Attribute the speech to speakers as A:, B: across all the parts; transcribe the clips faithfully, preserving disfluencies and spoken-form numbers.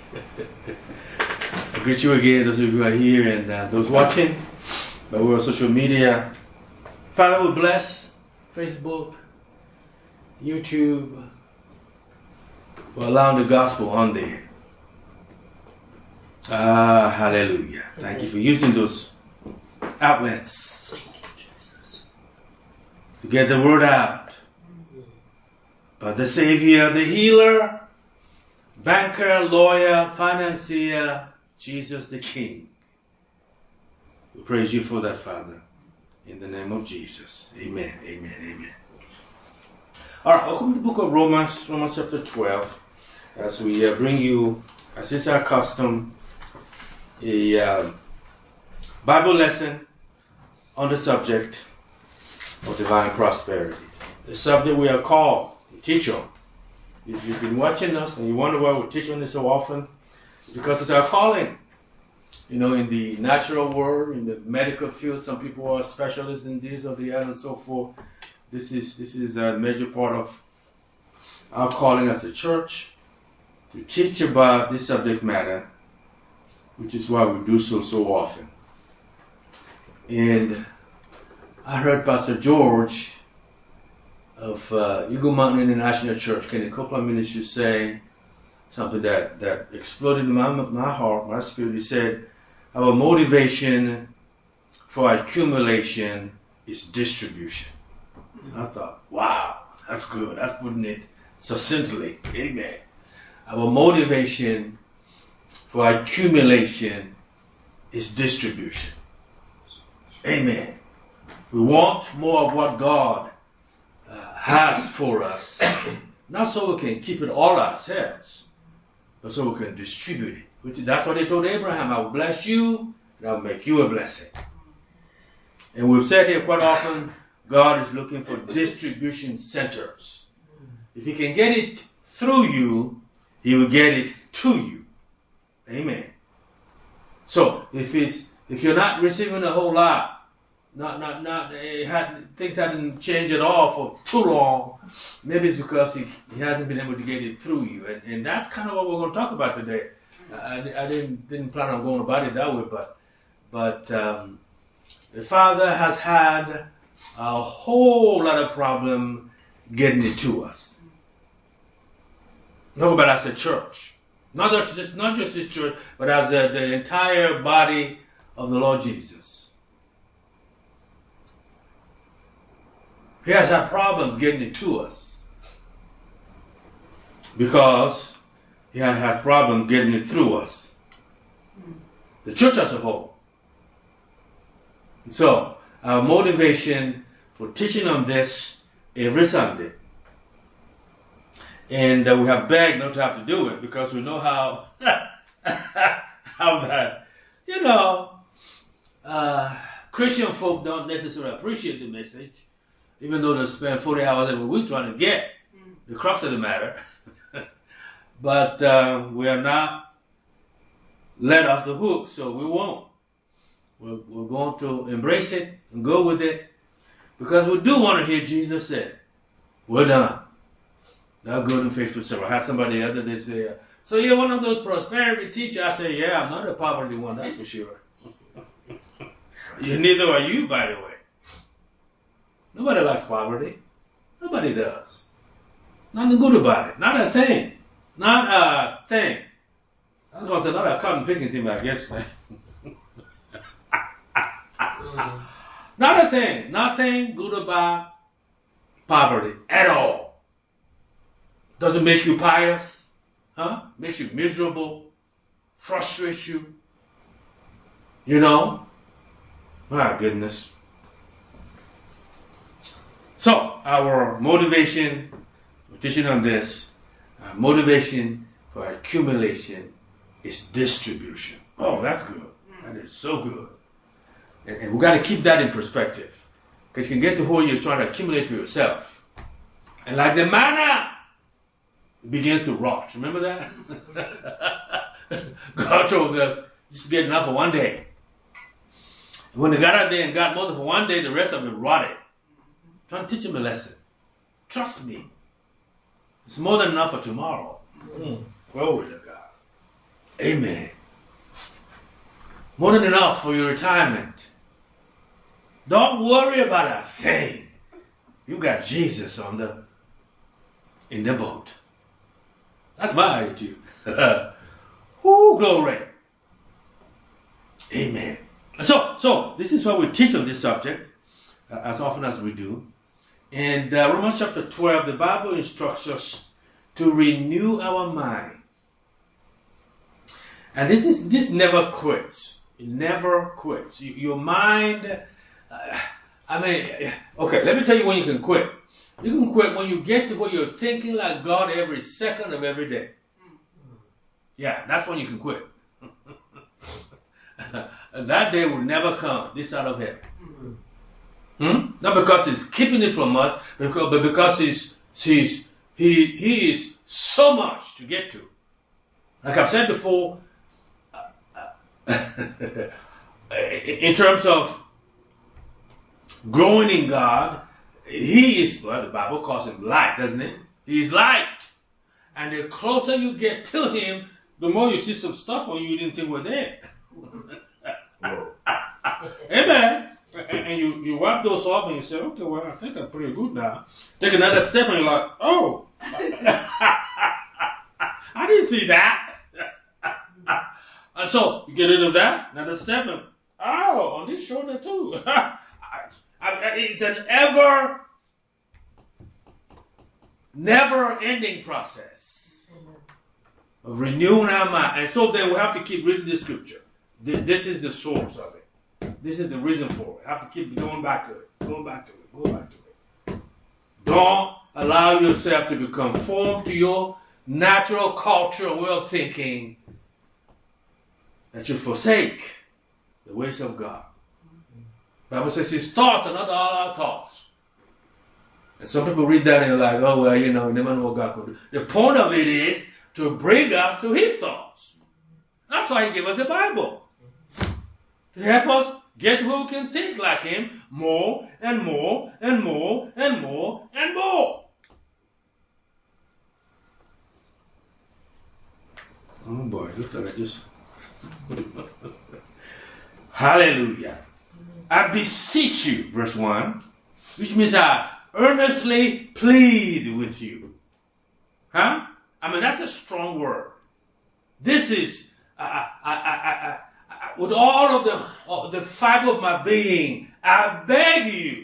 A: I greet you again, those of you who are here and uh, those watching by way of social media. Father, we bless Facebook, YouTube, for allowing the gospel on there. Ah, hallelujah. Thank you for using those outlets to get the word out. But the Savior, the healer, banker, lawyer, financier, Jesus the King. We praise you for that, Father. In the name of Jesus. Amen, amen, amen. All right, welcome to the book of Romans, Romans chapter twelve, as we uh, bring you, as is our custom, a uh, Bible lesson on the subject of divine prosperity. The subject we are called to teach on. If you've been watching us and you wonder why we teach on this so often, it's because it's our calling. You know, in the natural world, in the medical field, some people are specialists in this or that and so forth. This is this is a major part of our calling as a church to teach about this subject matter, which is why we do so so often. And I heard Pastor George of uh, Eagle Mountain International Church, in a couple of minutes, you say something that, that exploded in my, my heart, my spirit. He said, our motivation for accumulation is distribution. I thought, wow, that's good. That's putting it succinctly. Amen. Our motivation for accumulation is distribution. Amen. We want more of what God uh, has for us, not so we can keep it all ourselves, but so we can distribute it. Which, that's what they told Abraham. I will bless you, and I will make you a blessing. And we've said here quite often, God is looking for distribution centers. If he can get it through you, he will get it to you. Amen. So if it's if you're not receiving a whole lot, not not not it had, things hadn't changed at all for too long, maybe it's because he, he hasn't been able to get it through you. And, and that's kind of what we're going to talk about today. I, I didn't didn't plan on going about it that way, but but um, the Father has had a whole lot of problem getting it to us. Talk about as a church, not just not just this church, but as the, the entire body of the Lord Jesus. He has had problems getting it to us because he has problems getting it through us. The church as a whole. So, our motivation for teaching on this every Sunday, and uh, we have begged not to have to do it because we know how, how that, you know, uh, Christian folk don't necessarily appreciate the message, even though they spend forty hours every week trying to get the crux of the matter. But uh, we are not let off the hook, so we won't. We're, we're going to embrace it and go with it because we do want to hear Jesus say, "Well done, thou good and faithful servant." I had somebody the other day say, "So you're one of those prosperity teachers?" I say, "Yeah, I'm not a poverty one, that's for sure." You, neither are you, by the way. Nobody likes poverty. Nobody does. Nothing good about it. Not a thing. Not a thing. I was going to say, not a cotton picking thing, I guess. Not a thing. Nothing good about poverty at all. Doesn't make you pious. Huh? Makes you miserable. Frustrates you. You know? My goodness. So, our motivation for teaching on this, uh, motivation for accumulation is distribution. Oh, that's good. That is so good. And, and we've got to keep that in perspective. Because you can get to where you're trying to accumulate for yourself. And like the manna, it begins to rot. Remember that? God told them, just get enough for one day. And when they got out there and got more than for one day, the rest of it rotted. Trying to teach them a lesson. Trust me. It's more than enough for tomorrow. Mm. Glory to God. Amen. More than enough for your retirement. Don't worry about a thing. You got Jesus on the in the boat. That's my attitude. Whoo, glory. Amen. So, so this is what we teach on this subject, uh, as often as we do. In uh, Romans chapter twelve, the Bible instructs us to renew our minds. And this is this never quits. It never quits. You, your mind, uh, I mean, okay, let me tell you when you can quit. You can quit when you get to where you're thinking like God every second of every day. Yeah, that's when you can quit. That day will never come this side of heaven. Hmm? Not because He's keeping it from us, because, but because he's, he's, he, he is so much to get to. Like I've said before, in terms of growing in God, He is, well, the Bible calls Him light, doesn't it? He's light. And the closer you get to Him, the more you see some stuff on you you didn't think were there. Amen. And you, you wipe those off and you say, okay, well, I think I'm pretty good now. Take another step and you're like, oh, I didn't see that. And so you get rid of that, another step, and oh, on this shoulder too. It's an ever, never-ending process of renewing our mind. And so then we have to keep reading the scripture. This is the source of it. This is the reason for it. I have to keep going back to it, going back to it, going back to it. Don't allow yourself to be conformed to your natural culture way of thinking, that you forsake the ways of God. The Bible says His thoughts are not all our thoughts. And some people read that and you're like, oh, well, you know, you never know what God could do. The point of it is to bring us to His thoughts. That's why He gave us the Bible. To help us get where we can think like Him more and more and more and more and more. Oh boy, looks like I just... Hallelujah. I beseech you, verse one, which means I earnestly plead with you. Huh? I mean, that's a strong word. This is, I, I, I, I, I, with all of the, uh, the fiber of my being, I beg you.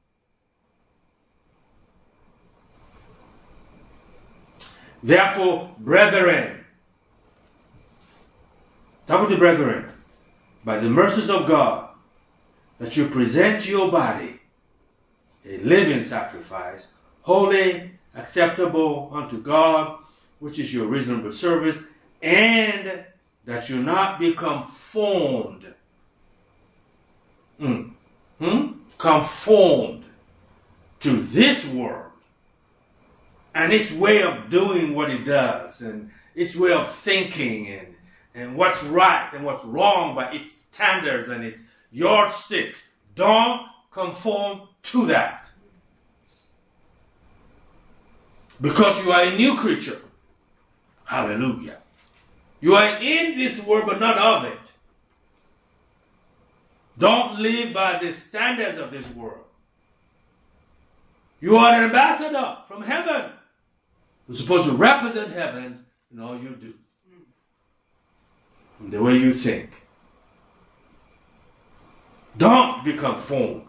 A: Therefore, brethren, talking to brethren, by the mercies of God, that you present your body a living sacrifice, holy, acceptable unto God, which is your reasonable service, and that you not be conformed, mm, hmm? conformed to this world and its way of doing what it does, and its way of thinking, and, and what's right and what's wrong by its standards and its yardsticks. Don't conform to that. Because you are a new creature. Hallelujah. You are in this world but not of it. Don't live by the standards of this world. You are an ambassador from heaven. You're supposed to represent heaven in all you do. In the way you think. Don't be conformed.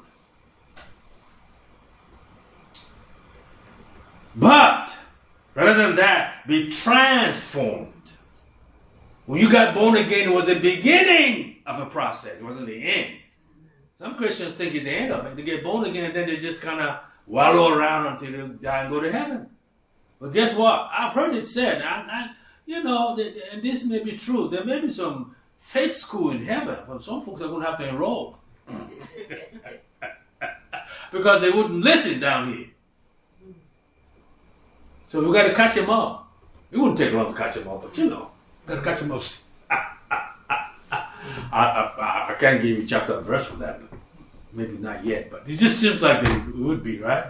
A: But, rather than that, be transformed. When you got born again, it was the beginning of a process. It wasn't the end. Some Christians think it's the end of it. They get born again and then they just kind of wallow around until they die and go to heaven. But guess what? I've heard it said, I, I, you know, and this may be true. There may be some faith school in heaven, but some folks are going to have to enroll. Because they wouldn't listen down here. So we got to catch them up. It wouldn't take long to catch them up, but you know, got to catch them up. I, I, I can't give you chapter and verse for that, but maybe not yet. But it just seems like they would be, right?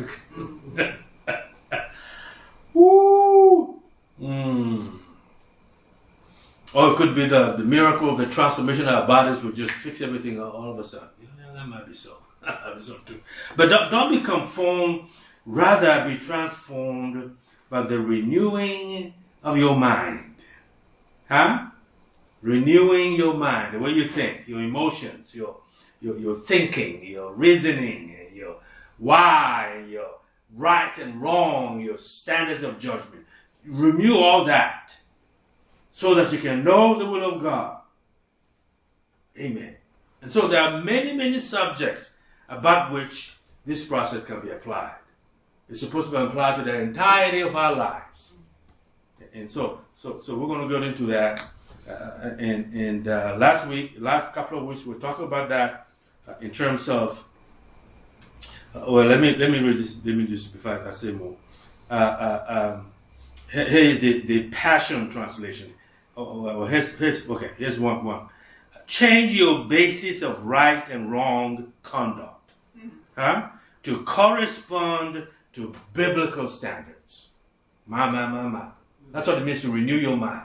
A: Woo! Mm. Or it could be the, the miracle, the transformation of our bodies will just fix everything all, all of a sudden. Yeah, that might be so. That might be so too. But don't, don't be conformed, rather be transformed by the renewing of your mind. Huh? Renewing your mind, the way you think, your emotions, your your, your thinking, your reasoning, your why, your right and wrong, your standards of judgment. Renew all that so that you can know the will of God. Amen. And so there are many, many subjects about which this process can be applied. It's supposed to be applied to the entirety of our lives. And so, so, so we're going to go into that. Uh, and and uh, last week, last couple of weeks, we're talking about that uh, in terms of. Uh, well, let me let me read this. Let me just before I say more. Uh, uh, um, here is the, the Passion Translation. Oh, well, here's here's okay. Here's one one. Change your basis of right and wrong conduct, huh, to correspond to biblical standards. My my my my. That's what it means to renew your mind.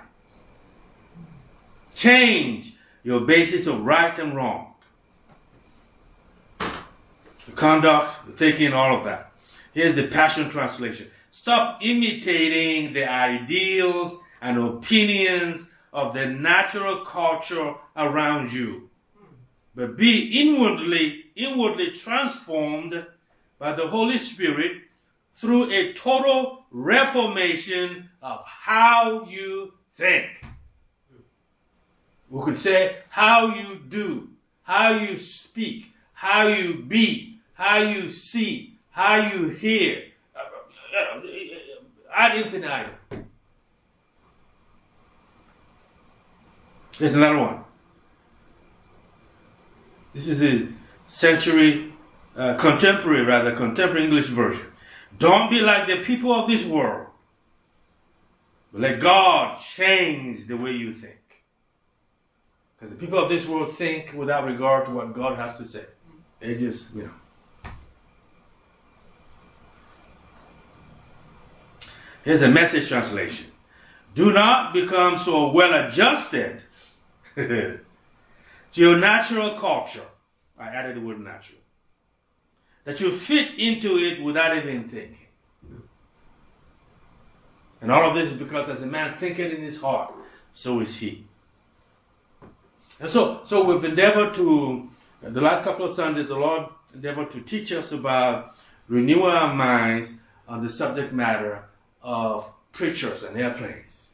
A: Change your basis of right and wrong. The conduct, the thinking, all of that. Here's the Passion Translation. Stop imitating the ideals and opinions of the natural culture around you, but be inwardly, inwardly transformed by the Holy Spirit through a total reformation of how you think. We could say how you do, how you speak, how you be, how you see, how you hear. Ad infinitum. Here's another one. This is a century, uh, contemporary rather, contemporary English version. Don't be like the people of this world, but let God change the way you think. Because the people of this world think without regard to what God has to say. They just, you know. Here's a Message translation. Do not become so well adjusted to your natural culture. I added the word natural. That you fit into it without even thinking. And all of this is because as a man thinketh in his heart, so is he. And so, so we've endeavored to, the last couple of Sundays, the Lord endeavored to teach us about renewing our minds on the subject matter of preachers and airplanes.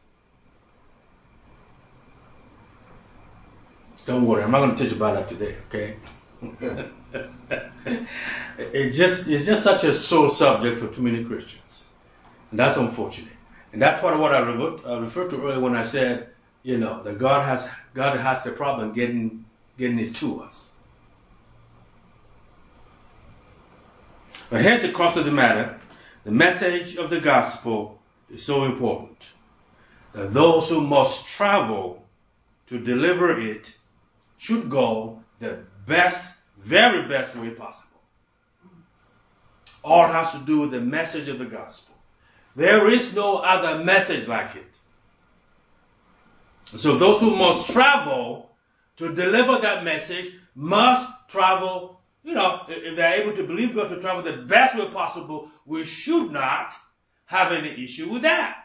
A: Don't worry, I'm not going to teach about that today, okay? it's just, it's just such a sore subject for too many Christians. And that's unfortunate. And that's what, what I referred to earlier when I said, you know, that God has God has a problem getting getting it to us. But here's the crux of the matter. The message of the gospel is so important that those who must travel to deliver it should go the best, very best way possible. All it has to do with the message of the gospel. There is no other message like it. So those who must travel to deliver that message must travel, you know, if they're able to believe God, to travel the best way possible. We should not have any issue with that.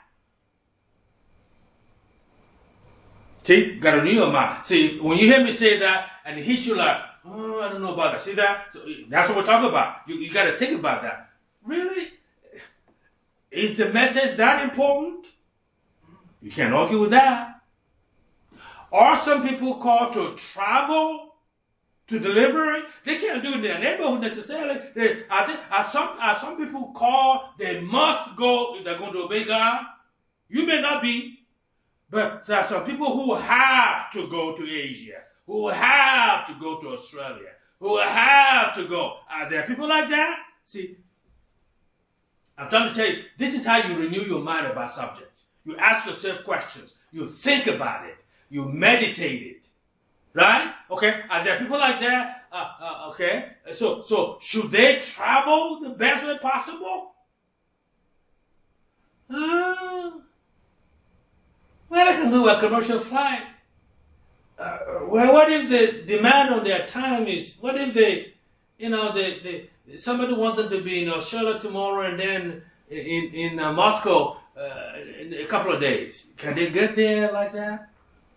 A: See, got to renew your mind. See, when you hear me say that and it hits you like, oh, I don't know about that. See that? So that's what we're talking about. You, you got to think about that. Really? Is the message that important? You can't argue with that. Are some people called to travel to deliver it? They can't do it in their neighborhood necessarily. They, are, they, are, some, are some people called, they must go if they're going to obey God? You may not be. But there are some people who have to go to Asia, who have to go to Australia, who have to go. Are there people like that? See, I'm trying to tell you, this is how you renew your mind about subjects. You ask yourself questions. You think about it. You meditate it. Right? Okay? Are there people like that? Uh, uh, okay? So, so, should they travel the best way possible? Uh, Well, they can do a commercial flight. Uh, well, what if the demand on their time is, what if they, you know, they, they, somebody wants them to be in Australia tomorrow and then in, in uh, Moscow uh, in a couple of days. Can they get there like that?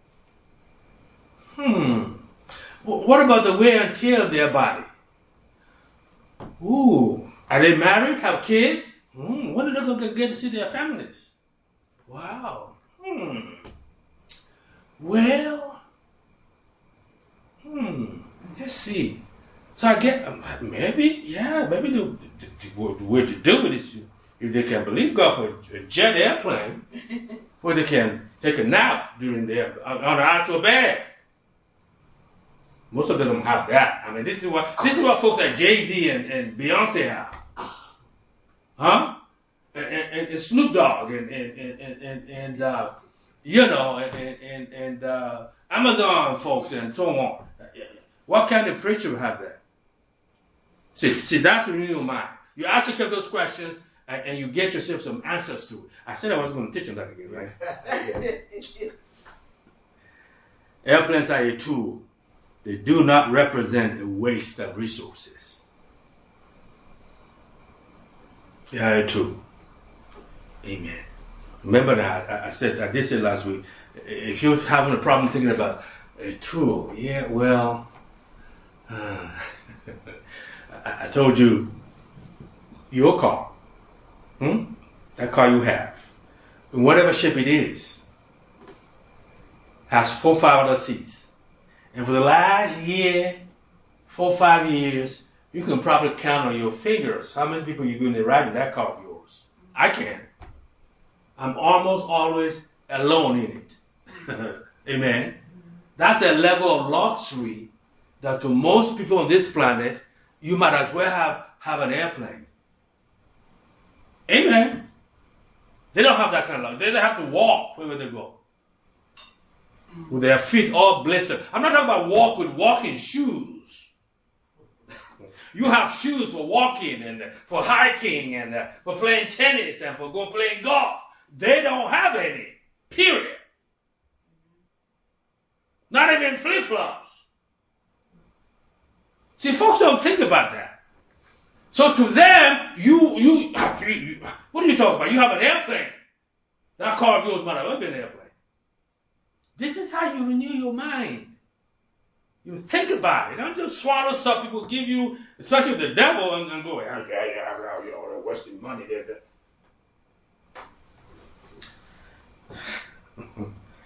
A: Hmm. What about the wear and tear of their body? Ooh. Are they married? Have kids? Hmm. When are they going to get to see their families? Wow. Hmm. Well, hmm. Let's see. So I get, um, maybe, yeah, maybe the, the, the, the way to do it is if they can believe God for a jet airplane, where they can take a nap during the on, on an actual bed. Most of them don't have that. I mean, this is what this is what folks like Jay-Z and, and Beyonce have, huh? And, and, and Snoop Dogg and and and and, and uh, you know and and and uh, Amazon folks and so on. What kind of preacher would have that? See, see, that's renewing your mind. You ask yourself those questions, and, and you get yourself some answers to it. I said I was going to teach them that again, right? Airplanes are a tool. They do not represent a waste of resources. They are a tool. Amen. Remember that I, I said I did say last week. If you're having a problem thinking about a tool, yeah, well, uh, I, I told you your car, hmm? that car you have, in whatever shape it is, has four, five other seats. And for the last year, four, five years, you can probably count on your fingers how many people you're going to ride in that car of yours. I can. I'm almost always alone in it. Amen. That's a level of luxury that to most people on this planet, you might as well have, have an airplane. Amen. They don't have that kind of luxury. They don't have to walk wherever they go with their feet all blistered. I'm not talking about walk with walking shoes. You have shoes for walking and for hiking and uh, for playing tennis and for go playing golf. They don't have any. Period. Not even flip-flops. See, folks don't think about that. So to them, you, you, you what are you talking about? You have an airplane. That car of yours might have well been an airplane. This is how you renew your mind. You think about it. Don't just swallow stuff people give you, especially the devil, and, and go, yeah, yeah, yeah, you know, they're wasting money. They're, they're.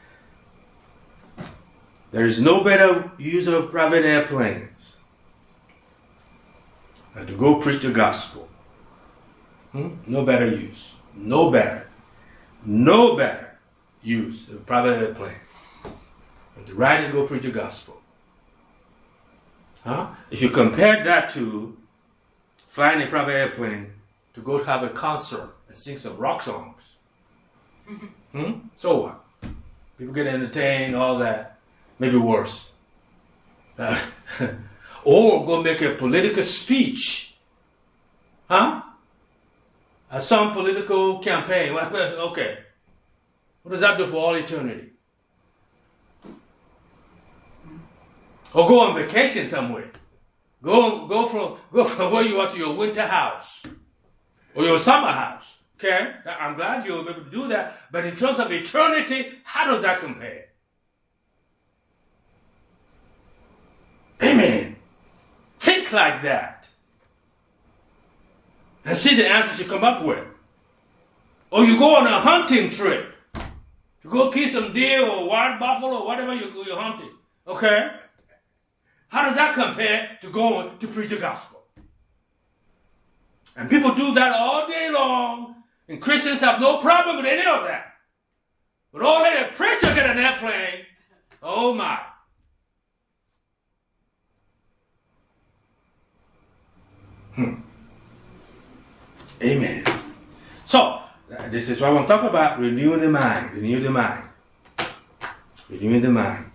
A: There is no better use of private airplanes than to go preach the gospel. Hmm? No better use. No better. No better use of private airplane than to ride and go preach the gospel. Huh? If you compare that to flying a private airplane to go have a concert and sing some rock songs, hmm? So what? People get entertained, all that. Maybe worse. Uh, or go make a political speech. Huh? At some political campaign. Okay. What does that do for all eternity? Or go on vacation somewhere. Go go from go from where you are to your winter house or your summer house. Okay? I'm glad you're able to do that. But in terms of eternity, how does that compare? Amen. Think like that. And see the answers you come up with. Or you go on a hunting trip. To go kill some deer or wild buffalo or whatever you, you're hunting. Okay? How does that compare to going to preach the gospel? And people do that all day long. And Christians have no problem with any of that. But all let a preacher get an airplane. Oh my. Hmm. Amen. So, this is what I want to talk about, renewing the mind. Renew the mind. Renewing the mind.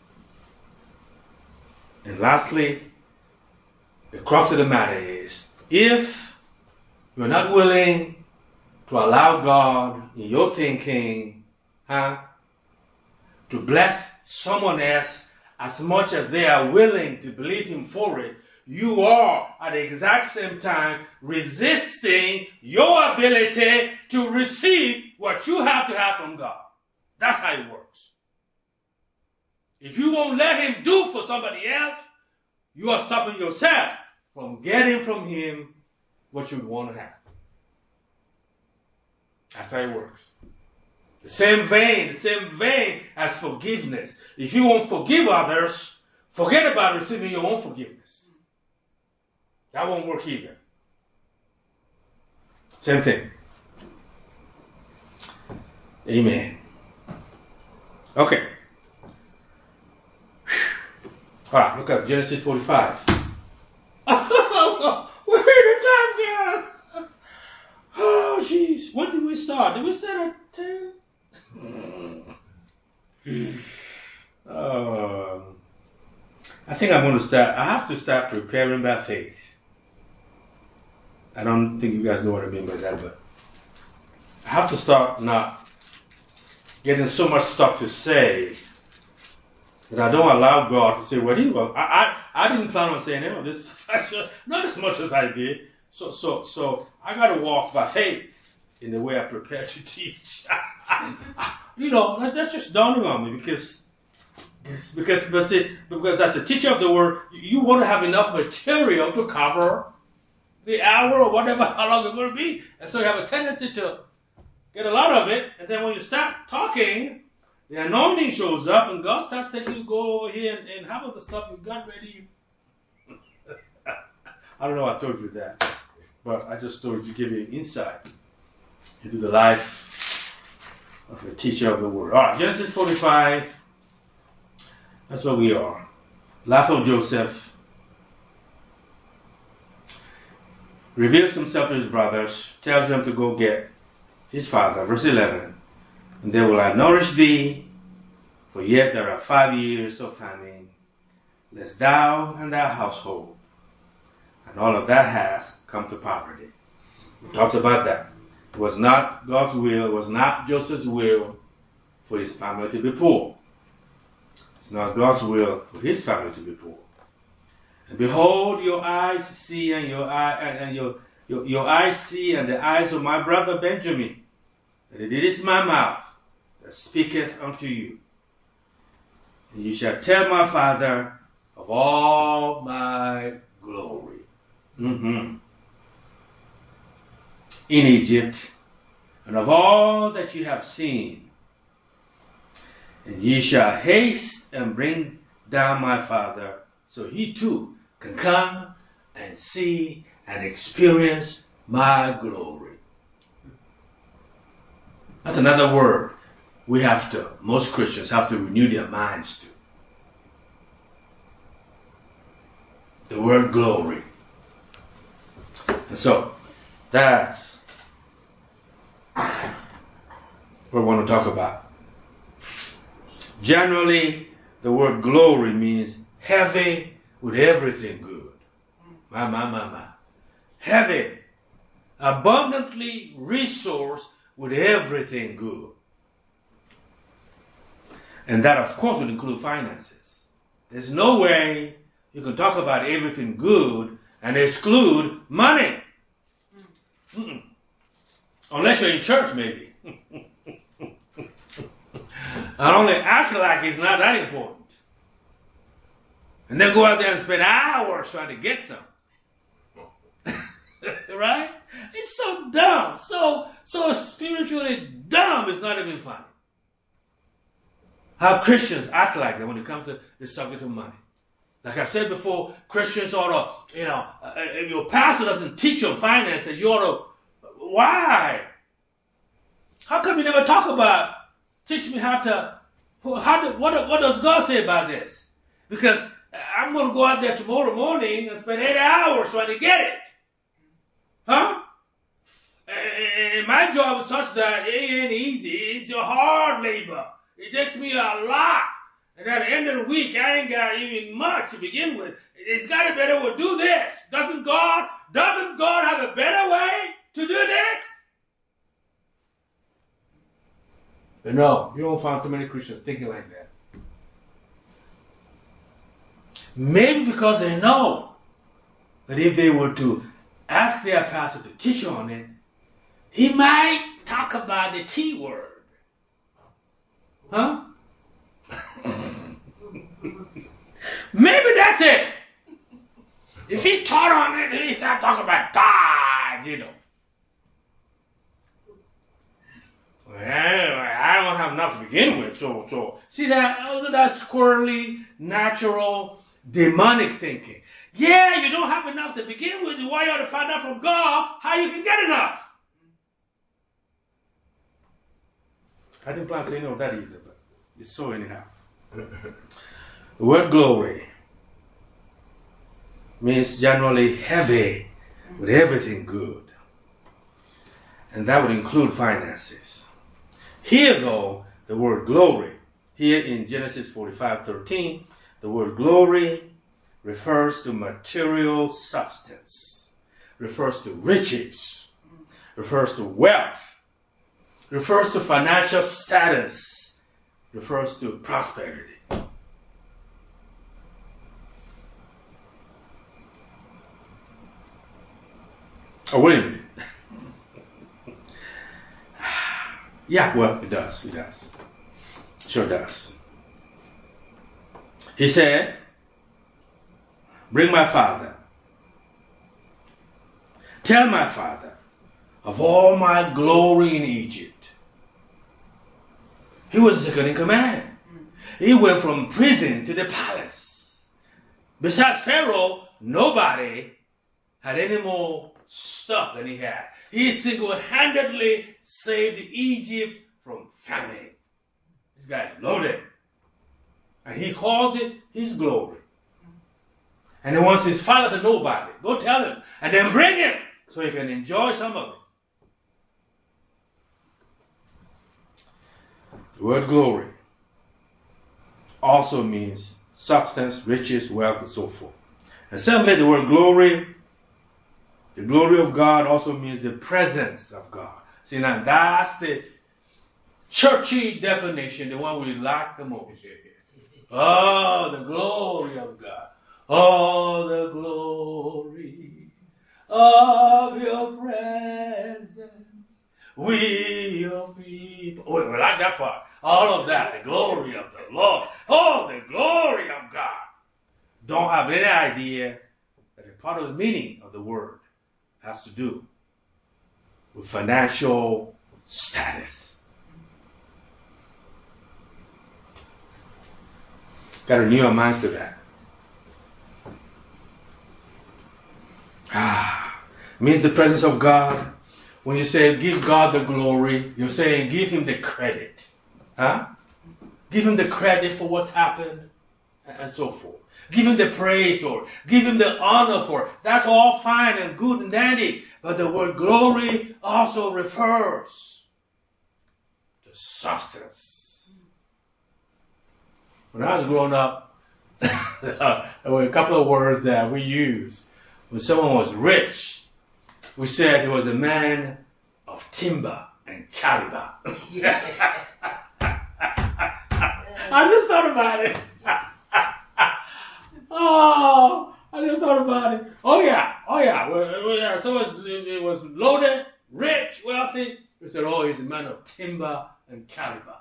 A: And lastly, the crux of the matter is, if you're not willing to allow God in your thinking, huh, to bless someone else as much as they are willing to believe him for it, you are at the exact same time resisting your ability to receive what you have to have from God. That's how it works. If you won't let him do for somebody else, you are stopping yourself from getting from him what you want to have. That's how it works. The same vein, the same vein as forgiveness. If you won't forgive others, forget about receiving your own forgiveness. That won't work either. Same thing. Amen. Okay. All right, look up Genesis forty-five. We're in the time now. Oh, jeez. When did we start? Did we start at ten? Oh, I think I'm going to start. I have to start preparing by faith. I don't think you guys know what I mean by that, but I have to start not getting so much stuff to say that I don't allow God to say what he wants. I, I, I didn't plan on saying any of this, not as much as I did. So, so, so I got to walk by faith in the way I prepare to teach. You know, that's just dawning on me because, because, because, because as a teacher of the word, you want to have enough material to cover the hour or whatever, how long it's going to be. And so you have a tendency to get a lot of it. And then when you start talking, the anointing shows up and God starts taking you to go over here and, and have the stuff you got ready. I don't know I told you that, but I just told you to give you insight into the life of a teacher of the word. All right, Genesis forty-five. That's where we are. Life of Joseph. Reveals himself to his brothers, tells them to go get his father. Verse eleven. And they will I nourish thee, for yet there are five years of famine, lest thou and thy household and all of that has come to poverty. He talks about that. It was not God's will, it was not Joseph's will for his family to be poor. It's not God's will for his family to be poor. And behold, your eyes see, and your eye and, and your, your your eyes see, and the eyes of my brother Benjamin, that it is my mouth that speaketh unto you. And you shall tell my father of all my glory. Mm-hmm. In Egypt, and of all that you have seen. And ye shall haste and bring down my father, so he too can come and see and experience my glory. That's another word we have to, most Christians have to renew their minds to. The word glory. And so, that's what we want to talk about. Generally, the word glory means heavy with everything good. My, my, my, my. Heavy. Abundantly resourced with everything good. And that, of course, would include finances. There's no way you can talk about everything good and exclude money. Mm-mm. Unless you're in church, maybe. And only act like it's not that important. And then go out there and spend hours trying to get some. Right? It's so dumb. So, so spiritually dumb, it's not even funny. How Christians act like that when it comes to the subject of money. Like I said before, Christians ought to, you know, if your pastor doesn't teach on finances, you ought to, why? How come you never talk about, teach me how to, how to, what, what does God say about this? Because I'm going to go out there tomorrow morning and spend eight hours trying to get it. Huh? And my job is such that it ain't easy. It's your hard labor. It takes me a lot. And at the end of the week, I ain't got even much to begin with. It's got a better way to do this. Doesn't God, doesn't God have a better way to do this? But no, you don't find too many Christians thinking like that. Maybe because they know that if they were to ask their pastor to teach on it, he might talk about the T word. Huh? Maybe that's it. If he taught on it, he started talking about God, you know. Well, I don't have enough to begin with, so so see that oh, that's squirrely, natural, demonic thinking. Yeah, you don't have enough to begin with. Why you ought to find out from God how you can get enough? I didn't plan to say no of that either, but it's so anyhow. The word glory means generally heavy with everything good. And that would include finances. Here, though, the word glory, here in Genesis forty-five thirteen, the word glory refers to material substance, refers to riches, refers to wealth, refers to financial status, refers to prosperity. Oh, wait a minute. Yeah, well, it does. It does. Sure does. He said, bring my father. Tell my father of all my glory in Egypt. He was second in command. He went from prison to the palace. Besides Pharaoh, nobody had any more stuff than he had. He single-handedly saved Egypt from famine. This guy's loaded. And he calls it his glory. And he wants his father to know about it. Go tell him. And then bring him so he can enjoy some of it. The word glory also means substance, riches, wealth, and so forth. And secondly, the word glory, the glory of God also means the presence of God. See, now that's the churchy definition, the one we like the most. Oh, the glory of God. Oh, the glory of your presence. We your people. Oh, we like that part. All of that. The glory of the Lord. Oh, the glory of God. Don't have any idea that a part of the meaning of the word has to do with financial status. Got to renew our minds to that. Ah, means the presence of God. When you say give God the glory, you're saying give him the credit. Huh? Give him the credit for what's happened and so forth. Give him the praise for it. Give him the honor for it. That's all fine and good and dandy. But the word glory also refers to substance. When I was growing up, there were a couple of words that we used. When someone was rich, we said he was a man of timber and caliber. I just thought about it. Oh, I just thought about it. Oh yeah, oh yeah. Well, well, yeah. So it was, it was loaded, rich, wealthy. We said, oh, he's a man of timber and caliber.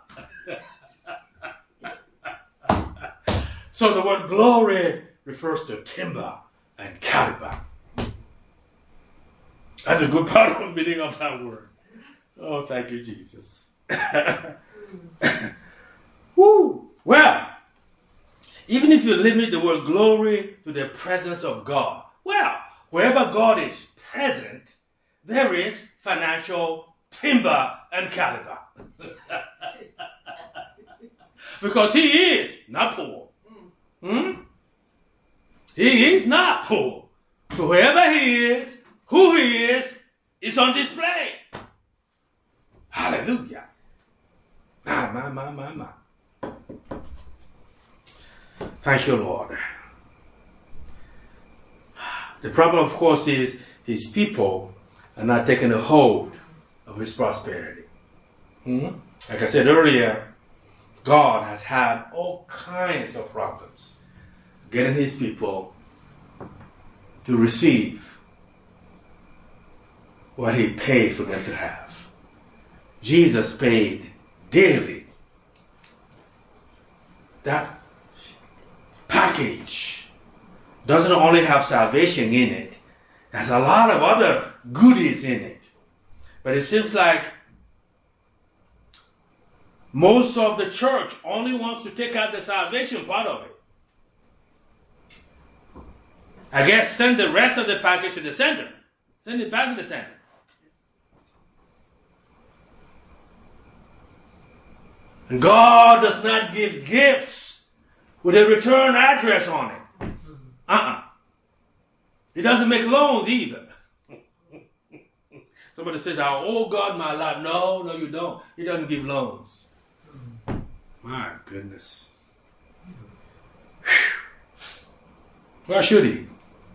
A: So the word glory refers to timber and caliber. That's a good part of the meaning of that word. Oh, thank you, Jesus. Woo. Well, even if you limit the word glory to the presence of God, well, wherever God is present, there is financial timber and caliber. Because he is not poor. Hmm? He is not poor. So wherever he is, who he is, is on display. Hallelujah. My, my, my, my, my. Thank you, Lord. The problem, of course, is his people are not taking a hold of his prosperity. Hmm? Like I said earlier, God has had all kinds of problems getting his people to receive what he paid for them to have. Jesus paid dearly. That package doesn't only have salvation in it, there's a lot of other goodies in it. But it seems like most of the church only wants to take out the salvation part of it. I guess send the rest of the package to the sender. Send it back to the sender. And God does not give gifts with a return address on it. Uh-uh. He doesn't make loans either. Somebody says, I owe God my life. No, no, you don't. He doesn't give loans. My goodness. Why should he?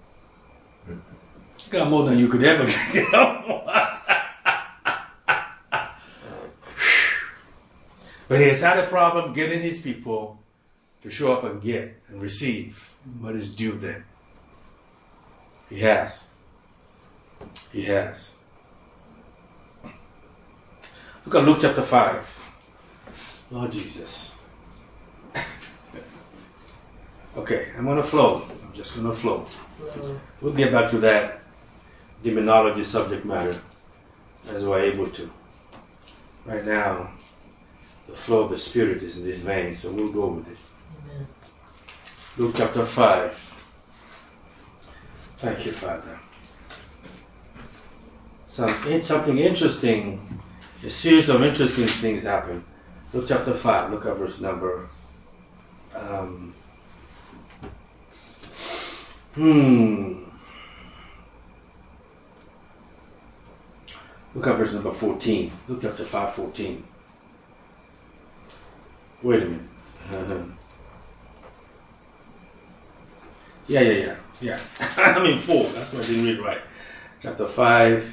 A: He got more than you could ever get. But he has had a problem getting his people to show up and get and receive what is due them. He has. He has. Look at Luke chapter five. Lord Jesus. Okay, I'm going to flow. I'm just going to flow. We'll get back to that demonology subject matter as we're able to. Right now, the flow of the Spirit is in these veins, so we'll go with it. Amen. Luke chapter five. Thank you, Father. Some, something interesting, a series of interesting things happen. Luke chapter five, look at verse number. Um, hmm. Look at verse number fourteen. Luke chapter five, fourteen. Wait a minute. Uh-huh. Yeah, yeah, yeah. Yeah. I'm in four. That's why I didn't read right. Chapter five.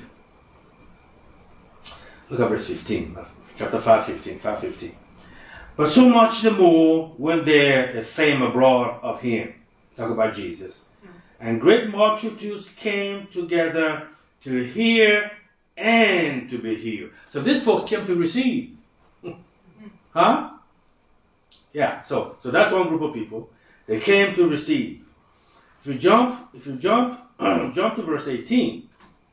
A: Look at verse fifteen. Chapter five, fifteen. five, fifteen. But so much the more went there a fame abroad of him. Talk about Jesus. And great multitudes came together to hear and to be healed. So these folks came to receive. Huh? Yeah, so so that's one group of people. They came to receive. If you jump, if you jump, jump to verse eighteen.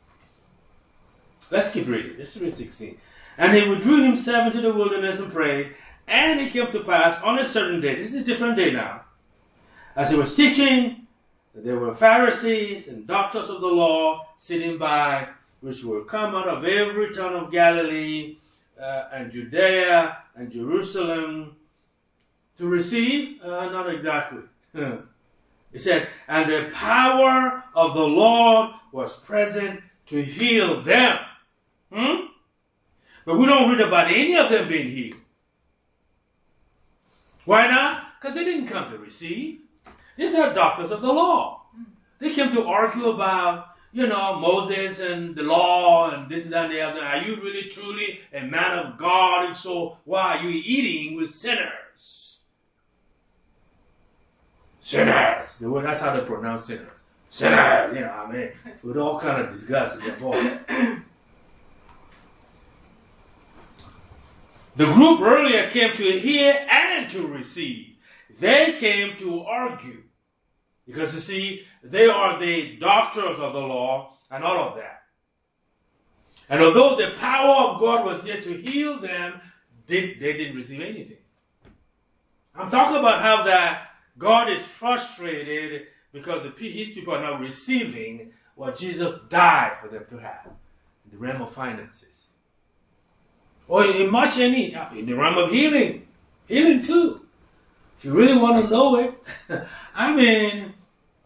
A: Let's keep reading. Let's read sixteen. And he withdrew himself into the wilderness and prayed, and it came to pass on a certain day. This is a different day now. As he was teaching, there were Pharisees and doctors of the law sitting by, which were come out of every town of Galilee uh, and Judea and Jerusalem to receive? Uh, not exactly. It says, and the power of the Lord was present to heal them. Hmm? But we don't read about any of them being healed. Why not? Because they didn't come to receive. These are doctors of the law. They came to argue about, you know, Moses and the law and this and that and the other. Are you really truly a man of God? If so, why are you eating with sinners? Sinners. That's how they pronounce sinners. Sinners. You know what I mean? With all kind of disgust in their voice. The group earlier came to hear and to receive. They came to argue. Because you see, they are the doctors of the law and all of that. And although the power of God was yet to heal them, they, they didn't receive anything. I'm talking about how that God is frustrated because the, his people are not receiving what Jesus died for them to have in the realm of finances. Or in much any, in the realm of healing. Healing too. If you really want to know it, I mean,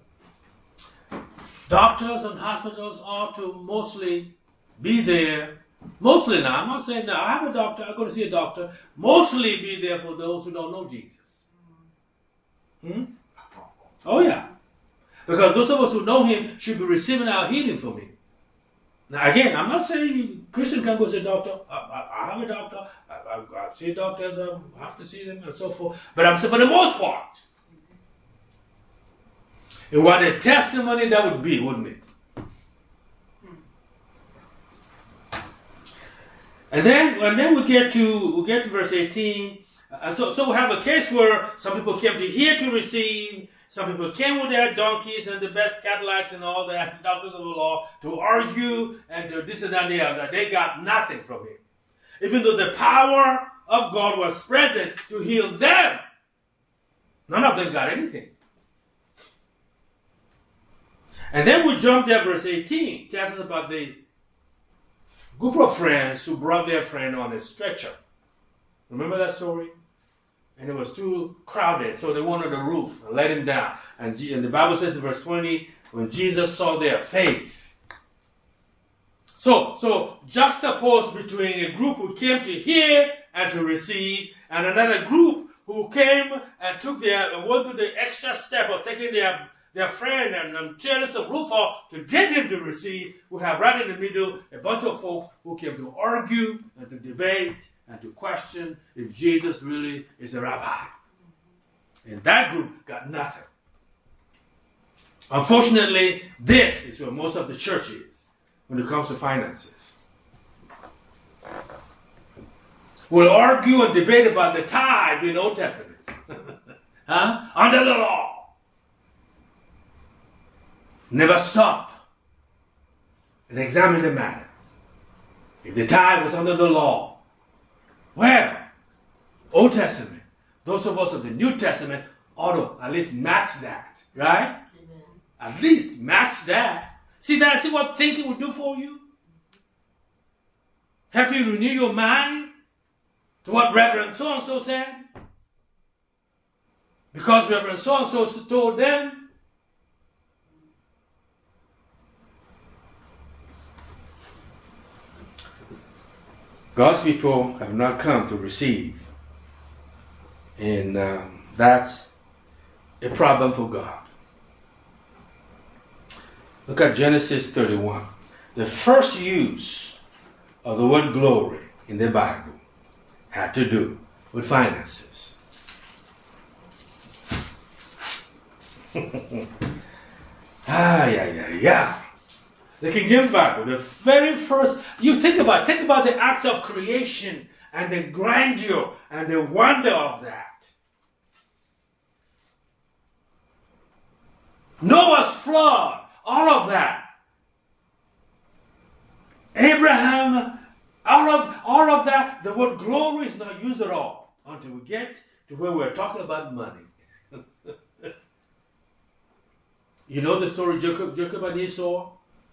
A: doctors and hospitals ought to mostly be there. Mostly now, I'm not saying now, I have a doctor, I go to see a doctor. Mostly be there for those who don't know Jesus. Hmm? Oh yeah. Because those of us who know him should be receiving our healing from him. Now again, I'm not saying Christian can go see a doctor. I, I, I have a doctor. I, I, I see doctors. I have to see them and so forth. But I'm saying for the most part, and what a testimony that would be, wouldn't it? And then, and then we get to we get to verse eighteen. And so, so we have a case where some people came to hear to receive. Some people came with their donkeys and the best Cadillacs and all that, doctors of the law, to argue and to this and that and the other. They got nothing from him. Even though the power of God was present to heal them, none of them got anything. And then we jump there, verse eighteen. It tells us about the group of friends who brought their friend on a stretcher. Remember that story? And it was too crowded, so they wanted a roof and let him down. And, G- and the Bible says in verse twenty, when Jesus saw their faith. So, so juxtaposed between a group who came to hear and to receive, and another group who came and took their and went to the extra step of taking their their friend and, and tearing some roof off to get him to receive. We have right in the middle a bunch of folks who came to argue and to debate and to question if Jesus really is a rabbi. And that group got nothing. Unfortunately, this is where most of the church is when it comes to finances. We'll argue and debate about the tithe in the Old Testament. Huh? Under the law. Never stop and examine the matter. If the tithe was under the law, well, Old Testament, those of us of the New Testament ought to at least match that, right? Amen. At least match that. See that? See what thinking will do for you? Help you renew your mind to what Reverend so-and-so said? Because Reverend so-and-so told them. God's people have not come to receive. And um, that's a problem for God. Look at Genesis thirty-one. The first use of the word glory in the Bible had to do with finances. ah, yeah, yeah, yeah. The King James Bible, the very first, you think about, think about the acts of creation and the grandeur and the wonder of that. Noah's flood, all of that. Abraham, all of, all of that, the word glory is not used at all until we get to where we're talking about money. You know the story of Jacob, Jacob and Esau?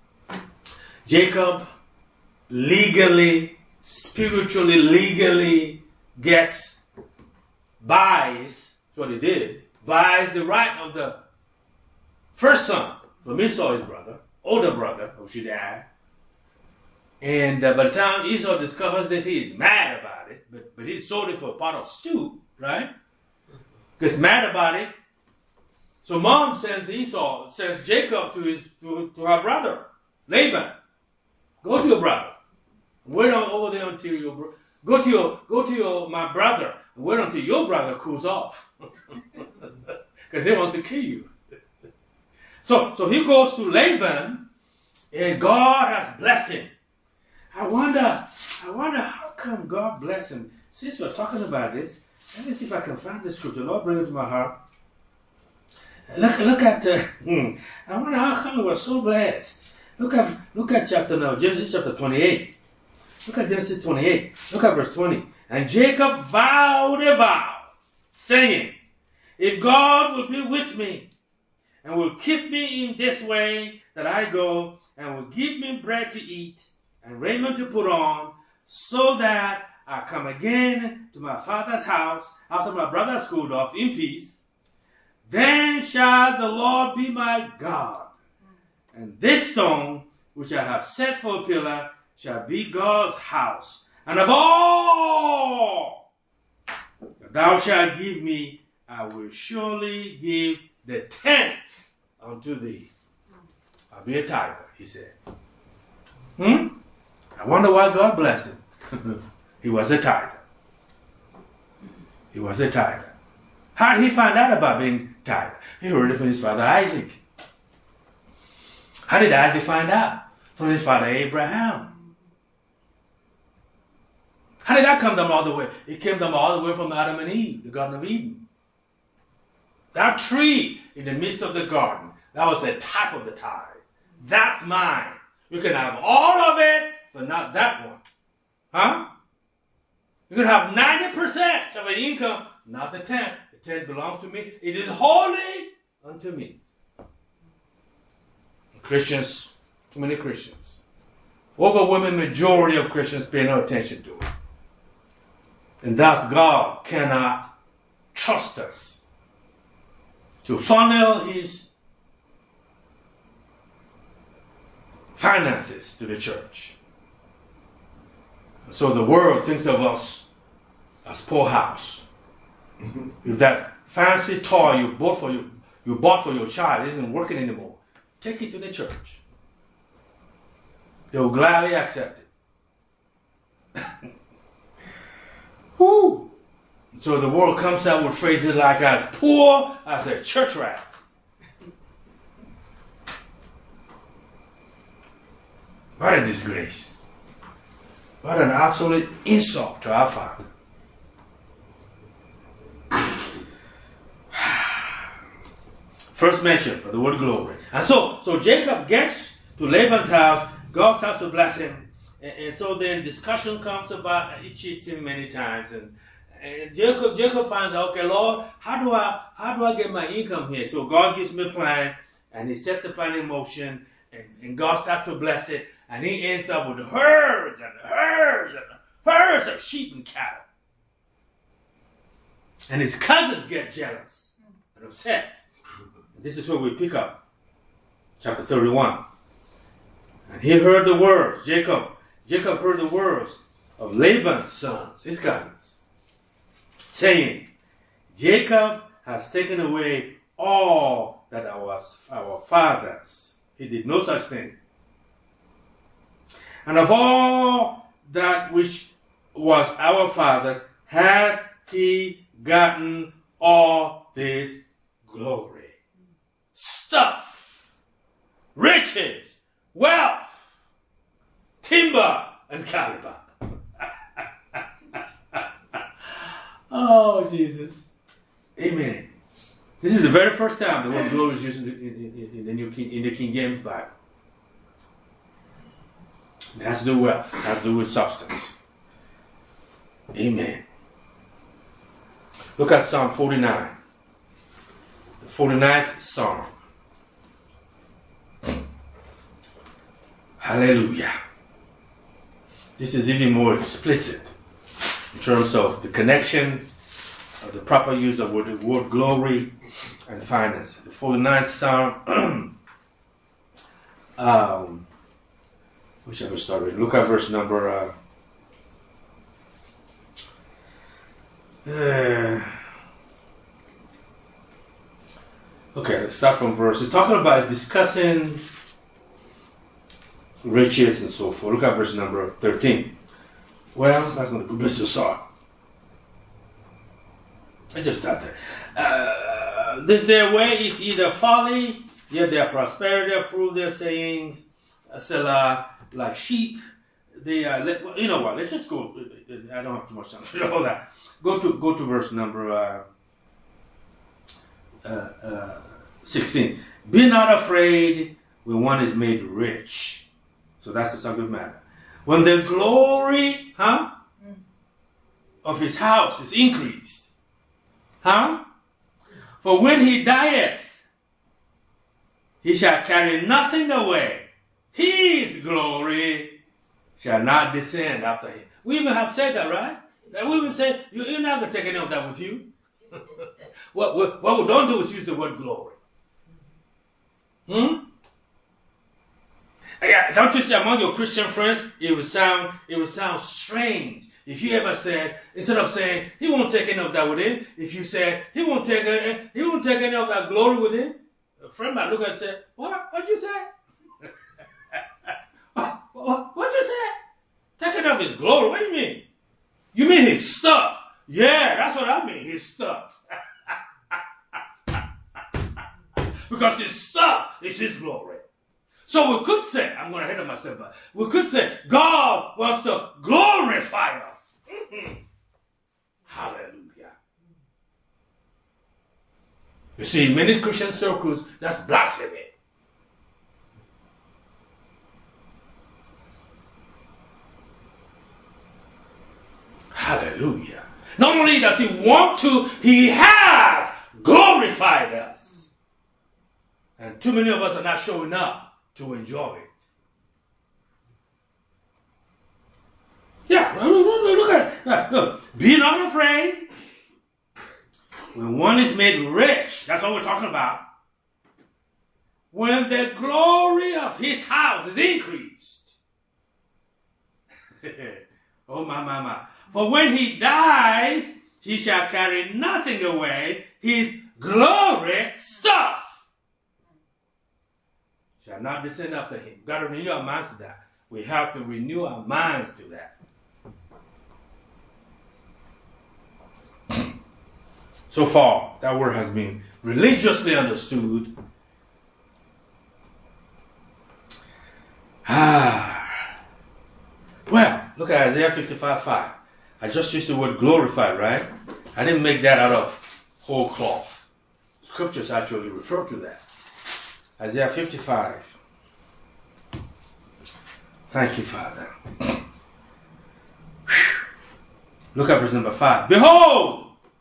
A: Jacob legally, spiritually, legally gets, buys, that's what he did, buys the right of the first son from Esau, his brother, older brother, we should add. And uh, by the time Esau discovers this, he's mad about it, but, but he sold it for a pot of stew, right? Gets mad about it. So mom sends Esau, sends Jacob to his to, to her brother, Laban. Go to your brother. Wait on, over there until your bro- go to your go to your my brother. Wait until your brother cools off, because he wants to kill you. So so he goes to Laban, and God has blessed him. I wonder I wonder how come God blessed him. Since we're talking about this, let me see if I can find the scripture. Lord, bring it to my heart. Look look at. Uh, hmm, I wonder how come we're so blessed. Look at look at chapter now, Genesis chapter twenty-eight. Look at Genesis twenty-eight. Look at verse twenty. And Jacob vowed a vow, saying, if God will be with me, and will keep me in this way that I go, and will give me bread to eat, and raiment to put on, so that I come again to my father's house after my brother has cooled off in peace, then shall the Lord be my God. And this stone, which I have set for a pillar, shall be God's house. And of all that thou shalt give me, I will surely give the tenth unto thee. I'll be a tither, he said. Hmm? I wonder why God blessed him. He was a tither. He was a tither. How did he find out about being tither? He heard it from his father Isaac. How did Isaac find out? From his father Abraham. How did that come down all the way? It came down all the way from Adam and Eve, the Garden of Eden. That tree in the midst of the garden, that was the type of the tithe. That's mine. You can have all of it, but not that one. Huh? You can have ninety percent of an income, not the tenth. The tenth belongs to me. It is holy unto me. Christians, too many Christians. Overwhelming majority of Christians pay no attention to it. And thus God cannot trust us to funnel his finances to the church. So the world thinks of us as poorhouse. If that fancy toy you bought for you, you bought for your child isn't working anymore, take it to the church. They will gladly accept it. Whew. So the world comes out with phrases like as poor as a church rat. What a disgrace. What an absolute insult to our Father. First mention of the word glory. And so, so Jacob gets to Laban's house. God starts to bless him. And, and so then discussion comes about, he cheats him many times. And, and Jacob, Jacob finds out, okay, Lord, how do I, how do I get my income here? So God gives me a plan, and he sets the plan in motion, and, and God starts to bless it, and he ends up with herds and herds and herds of sheep and cattle. And his cousins get jealous and upset. This is where we pick up. Chapter thirty-one. And he heard the words, Jacob, Jacob heard the words of Laban's sons, his cousins, saying, Jacob has taken away all that was our father's. He did no such thing. And of all that which was our father's, hath he gotten all this glory. Stuff, riches, wealth, timber, and caliber. Oh, Jesus. Amen. This is the very first time the word glory is used in the, in, in, in the New King, in the King James Bible. It has to do with wealth. It has to do with substance. Amen. Look at Psalm forty-nine. The forty-ninth Psalm. Hallelujah. This is even more explicit in terms of the connection of the proper use of the word glory and finance. The forty-ninth Psalm. um, which I will start with. Look at verse number. Uh, uh, okay, let's start from verse. It's talking about, it's discussing riches and so forth. Look at verse number thirteen. Well, that's not a good place to start. I just thought that. Uh, this their way is either folly, yet their prosperity approve their sayings. Selah, like sheep. They are, let, you know what? Let's just go. I don't have too much time to all that. Go to go to verse number uh, uh, uh, sixteen. Be not afraid when one is made rich. So that's the subject matter. When the glory, huh, of his house is increased, huh? For when he dieth, he shall carry nothing away. His glory shall not descend after him. We even have said that, right? We even say, you're not going to take any of that with you. what, what, what we don't do is use the word glory. Hmm? Yeah, don't you see among your Christian friends, it would sound, it would sound strange if you ever said, instead of saying, he won't take any of that with him, if you said, he won't take any, he won't take any of that glory with him, a friend might look at and say, what? What'd you say? what, What, what you say? Taking of his glory. What do you mean? You mean his stuff? Yeah, that's what I mean. His stuff. Because his stuff is his glory. So we could say, I'm going to head of myself, but we could say God wants to glorify us. Mm-hmm. Hallelujah. You see, in many Christian circles, that's blasphemy. Hallelujah. Not only does he want to, he has glorified us. And too many of us are not showing up to enjoy it. Yeah, look at it. Look, be not afraid. When one is made rich, that's what we're talking about. When the glory of his house is increased. Oh, my, my, my. For when he dies, he shall carry nothing away. His glory stuff shall not descend after him. We've got to renew our minds to that. We have to renew our minds to that. So far, that word has been religiously understood. Ah. Well, look at Isaiah fifty-five five. I just used the word glorified, right? I didn't make that out of whole cloth. Scriptures actually refer to that. Isaiah fifty-five. Thank you, Father. Look at verse number five. Behold,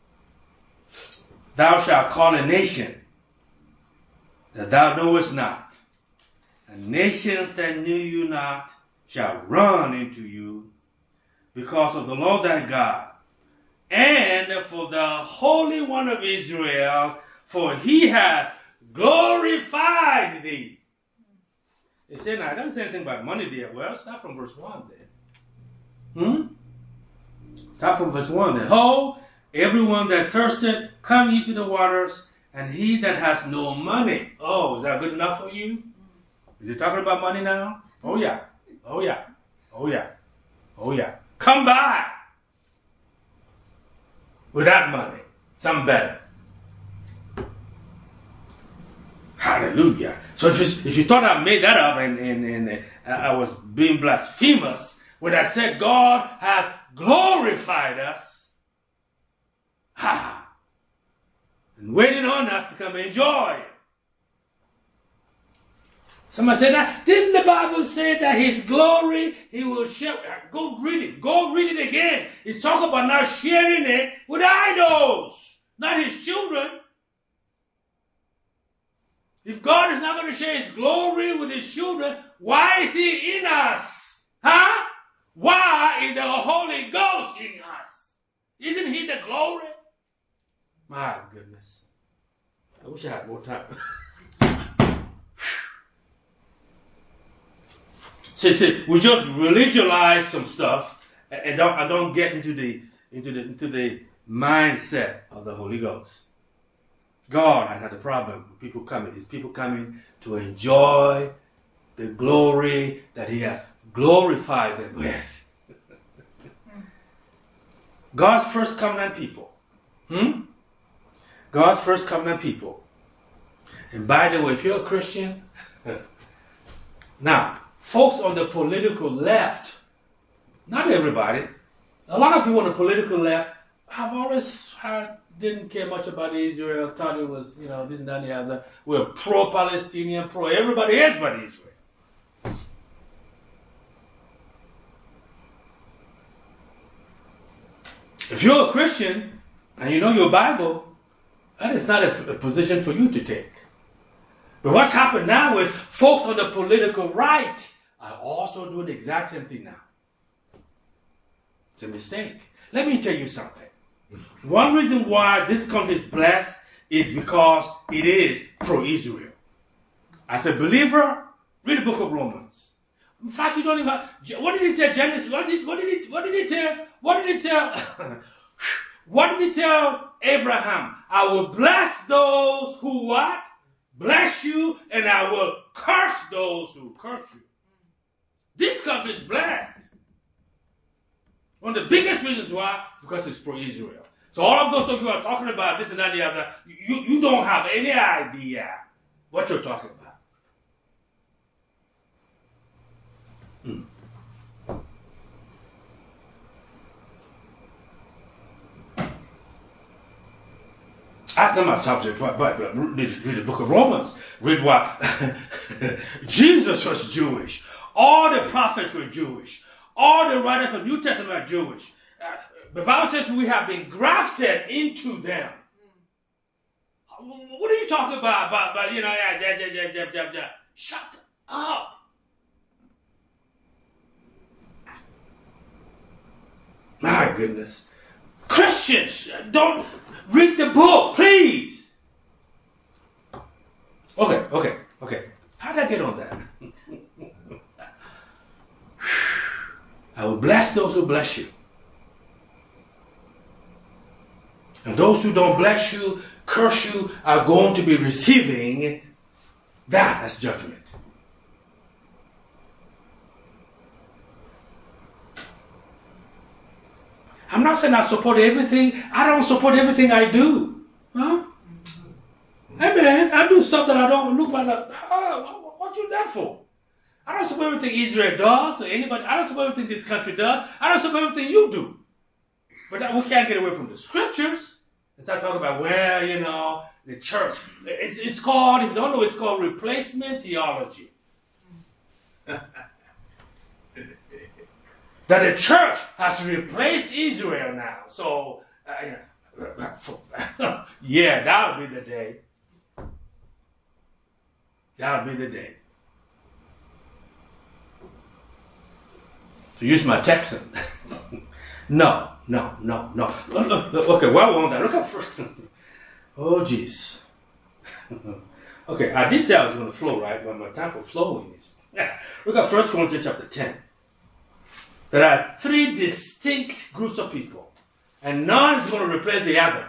A: thou shalt call a nation that thou knowest not, and nations that knew you not shall run into you, because of the Lord thy God, and for the Holy One of Israel, for he has glorified thee. It said, now, I don't say anything about money there. Well, start from verse one then. Hmm? Start from verse one then. Ho, everyone that thirsteth, come ye to the waters, and he that has no money. Oh, is that good enough for you? Is he talking about money now? Oh yeah. Oh yeah. Oh yeah. Oh yeah. Come by. Without money. Something better. Hallelujah. So if you, if you thought I made that up and, and, and uh, I was being blasphemous when I said God has glorified us, ha, and waiting on us to come enjoy it. Somebody said that. Didn't the Bible say that his glory, he will share? Go read it. Go read it again. It's talking about not sharing it with idols, not his children. If God is not going to share his glory with his children, why is he in us? Huh? Why is the Holy Ghost in us? Isn't he the glory? My goodness. I wish I had more time. See, see, we just religionize some stuff and don't, I don't get into the, into the, into the mindset of the Holy Ghost. God has had a problem with people coming. His people coming to enjoy the glory that he has glorified them with. God's first covenant people. Hmm? God's first covenant people. And by the way, if you're a Christian, now, folks on the political left, not everybody, a lot of people on the political left have always had, didn't care much about Israel, thought it was, you know, this and that and the other. We're pro-Palestinian, pro everybody else but Israel. If you're a Christian and you know your Bible, that is not a, a position for you to take. But what's happened now is folks on the political right are also doing the exact same thing now. It's a mistake. Let me tell you something. One reason why this country is blessed is because it is pro-Israel. As a believer, read the book of Romans. In fact, you don't even have, what did he tell Genesis? What did, what did he, what did he tell, what did he tell, what did he tell Abraham? I will bless those who what? Bless you, and I will curse those who curse you. This country is blessed. One of the biggest reasons why is because it's pro-Israel. So all of those of you who are talking about this and that and the other, you, you don't have any idea what you're talking about. Hmm. That's not my subject, but, but, but read, read the book of Romans. Read what Jesus was Jewish. All the prophets were Jewish. All the writers of the New Testament are Jewish. Uh, the Bible says we have been grafted into them. What are you talking about? About, about you know, yeah, yeah, yeah, yeah, yeah, yeah, yeah. Shut up. My goodness. Christians, don't read the book, please. Okay, okay, okay. How did I get on that? I will bless those who bless you. And those who don't bless you, curse you, are going to be receiving that as judgment. I'm not saying I support everything. I don't support everything I do. Huh? Hey man, I do stuff that I don't look like. Oh, what you that for? I don't support everything Israel does or anybody. I don't support everything this country does. I don't support everything you do. But that, we can't get away from the scriptures. Let's not talk about, well, you know, the church. It's, it's called, if you don't know, it's called replacement theology. That the church has to replace Israel now. So, uh, yeah, that'll be the day. That'll be the day. To use my Texan. no, no, no, no. Look, look, look, okay, while we're on that, look up first. Oh, jeez. Okay, I did say I was going to flow, right? But my time for flowing is. Yeah. Look at First Corinthians chapter ten. There are three distinct groups of people, and none is going to replace the other.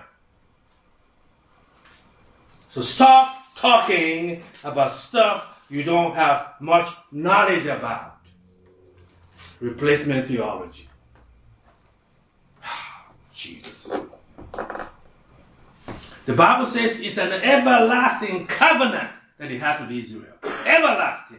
A: So stop talking about stuff you don't have much knowledge about. Replacement theology. Jesus. The Bible says it's an everlasting covenant that he has with Israel. Everlasting.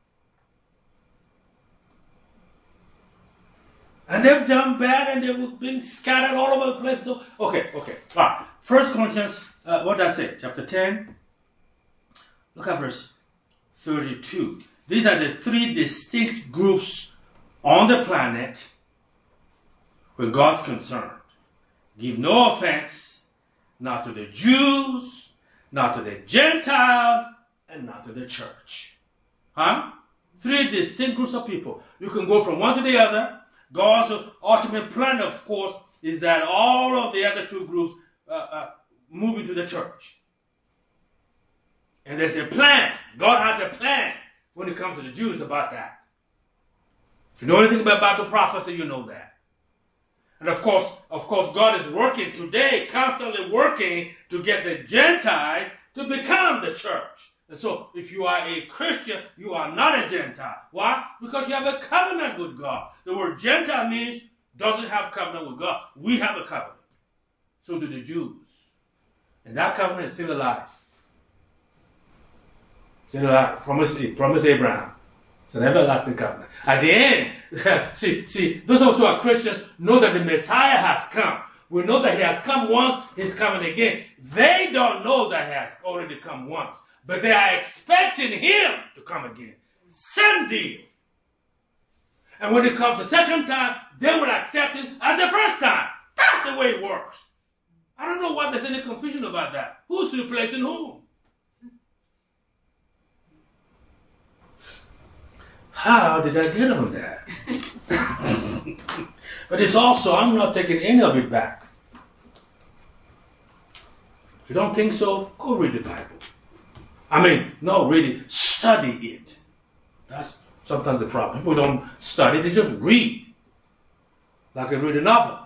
A: And they've done bad and they've been scattered all over the place. So, okay, okay. All right. First Corinthians, uh, what did I say? Chapter ten. Look at verse thirty-two. These are the three distinct groups on the planet where God's concerned. Give no offense, not to the Jews, not to the Gentiles, and not to the church. Huh? Three distinct groups of people. You can go from one to the other. God's ultimate plan, of course, is that all of the other two groups uh, uh, move into the church. And there's a plan. God has a plan when it comes to the Jews about that. If you know anything about Bible prophecy, you know that. And of course, of course, God is working today, constantly working to get the Gentiles to become the church. And so, if you are a Christian, you are not a Gentile. Why? Because you have a covenant with God. The word Gentile means doesn't have covenant with God. We have a covenant. So do the Jews. And that covenant is still alive. Still alive. Promise, promise Abraham. It's an everlasting covenant. At the end, see, see, those of us who are Christians know that the Messiah has come. We know that he has come once, he's coming again. They don't know that he has already come once. But they are expecting him to come again. Same deal. And when it comes the second time, they will accept him as the first time. That's the way it works. I don't know why there's any confusion about that. Who's replacing whom? How did I get on that? But it's also, I'm not taking any of it back. If you don't think so, go read the Bible. I mean, no, really, study it. That's sometimes the problem. People don't study, they just read. Like they read a novel.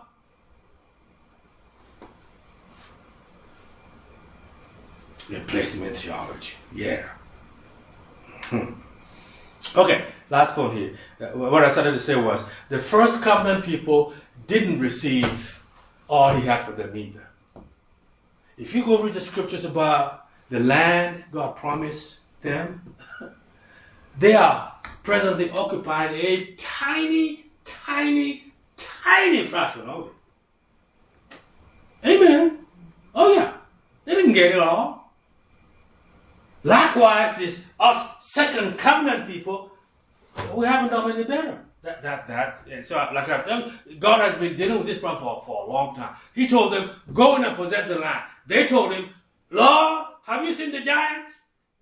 A: Replacement theology. Yeah. Hmm. Okay, last point here. What I started to say was the first covenant people didn't receive all he had for them either. If you go read the scriptures about the land God promised them, they are presently occupying a tiny, tiny, tiny fraction of it. Amen. Oh yeah. They didn't get it all. Likewise, this us second covenant people, we haven't done any better. That that that so like I've done, God has been dealing with this problem for, for a long time. He told them, go in and possess the land. They told him, Lord, have you seen the giants?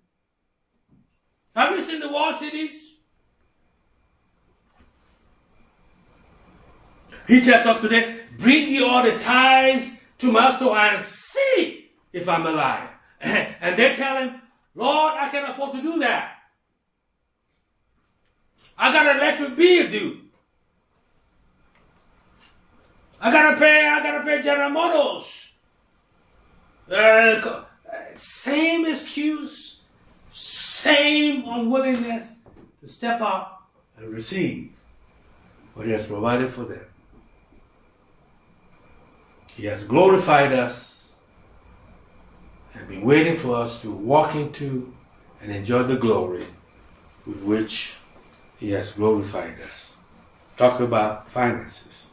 A: Have you seen the walled cities? He tells us today, bring ye all the tithes to my store and see if I'm alive. And they tell him, Lord, I can't afford to do that. I got an electric bill due. I gotta pay, I gotta pay General Motors. Uh, same excuse, same unwillingness to step up and receive what he has provided for them. He has glorified us and been waiting for us to walk into and enjoy the glory with which he has glorified us. Talk about finances.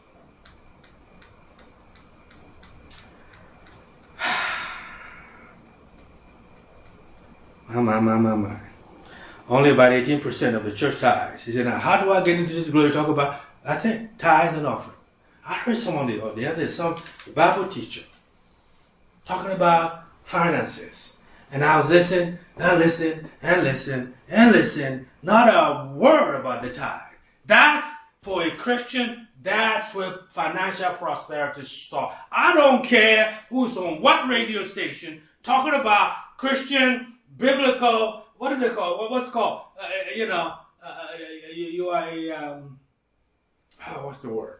A: My, my, my, my, my. Only about eighteen percent of the church tithes. He said, now how do I get into this glory? Talk about, that's it, tithes and offering. I heard someone the other day, some Bible teacher, talking about finances. And I was listening, and listening, and listening, and listening. Not a word about the tithe. That's for a Christian, that's where financial prosperity starts. I don't care who's on what radio station talking about Christian, biblical, what do they call it? What's it called? Uh, you know, uh, you, you are a, um, oh, what's the word?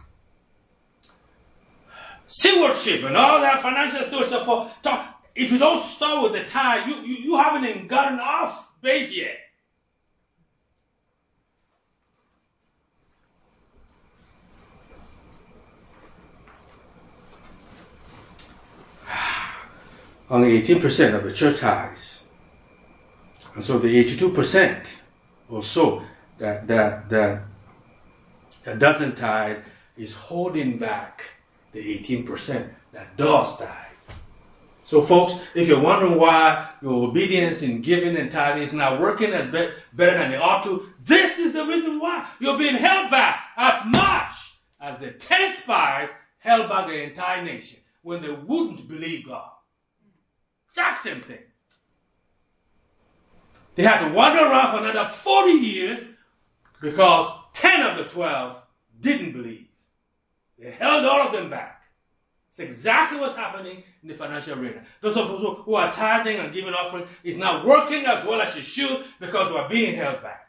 A: Stewardship and all that financial stewardship. For talk. If you don't start with the tithe, you, you, you haven't even gotten off base yet. Only eighteen percent of the church tithes. And so the eighty-two percent or so that, that, that, that doesn't tithe is holding back the eighteen percent that does tithe. So folks, if you're wondering why your obedience in giving and tithing is not working as be- better than it ought to, this is the reason why. You're being held back as much as the ten spies held back the entire nation when they wouldn't believe God. Exact same thing. They had to wander around for another forty years because ten of the twelve didn't believe. They held all of them back. It's exactly what's happening in the financial arena. Those of us who are tithing and giving offering is not working as well as it should because we are being held back.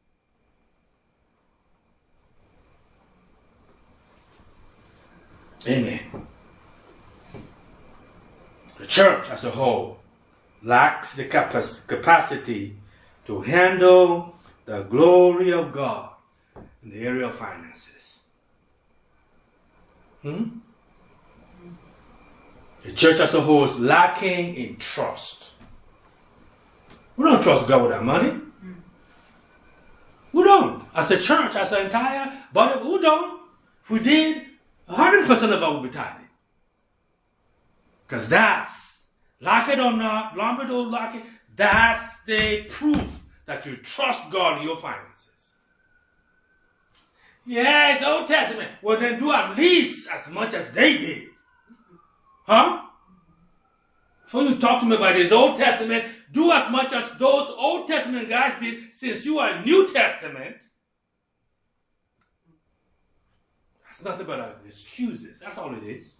A: Amen. The church as a whole lacks the capacity to handle the glory of God in the area of finances. Hmm? The church as a whole is lacking in trust. We don't trust God with our money. We don't. As a church, as an entire body, we don't. If we did, one hundred percent of us would be tithing. Because that's, like it or not, like it or like it, that's the proof that you trust God in your finances. Yeah, it's Old Testament. Well, then do at least as much as they did. Huh? Before you talk to me about this Old Testament, do as much as those Old Testament guys did since you are New Testament. That's nothing but excuses. That's all it is.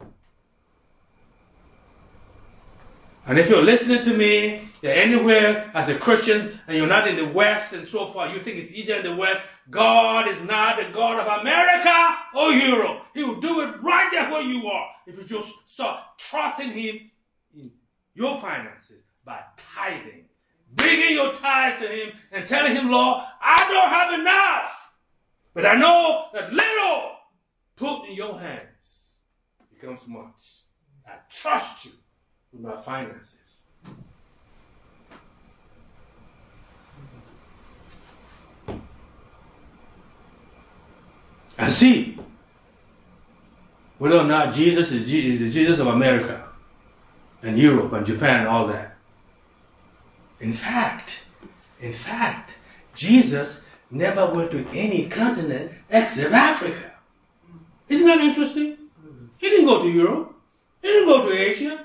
A: And if you're listening to me, you're anywhere as a Christian and you're not in the West and so forth, you think it's easier in the West, God is not the God of America or Europe. He will do it right there where you are if you just start trusting Him in your finances by tithing, bringing your tithes to him and telling him, Lord, I don't have enough, but I know that little put in your hands becomes much. I trust you with my finances. And see whether or not Jesus is, is the Jesus of America and Europe and Japan and all that. In fact, in fact, Jesus never went to any continent except Africa. Isn't that interesting? He didn't go to Europe. He didn't go to Asia.